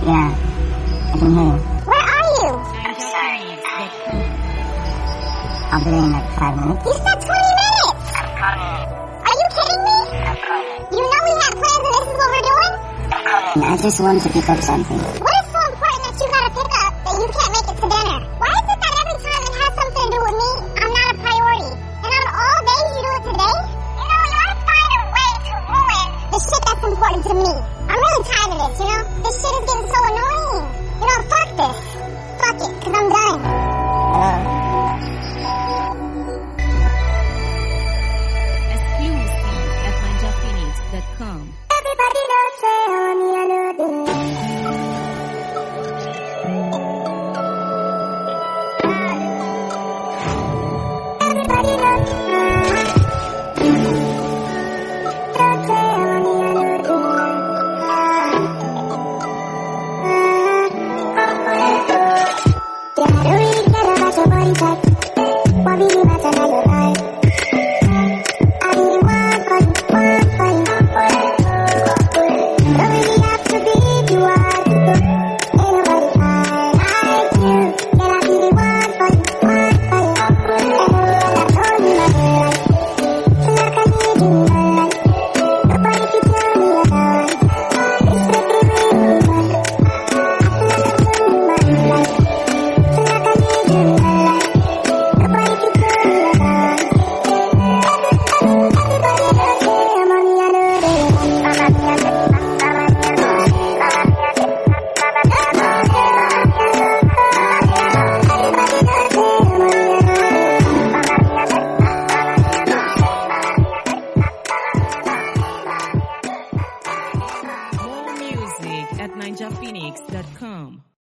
Yeah, I can hear you. Where are you? I'm sorry. I'll be there in like 5 minutes. You said 20 minutes! I'm coming. Are you kidding me? I'm coming. You know we had plans and this is what we're doing? I'm coming. I just wanted to pick up something. What is so important that you gotta pick up that you can't make it to dinner? Why is it that every time it has something to do with me, I'm not a priority? And out of all days, you do it today? You know, you gotta find a way to ruin the shit that's important to me. I'm really tired of this, you know? This shit is getting so annoying. You know, fuck this. Fuck it, cause I'm done. Exclusive at ninjaphoenix.com. Everybody knows say on the other Everybody knows More music at ninjaphoenix.com.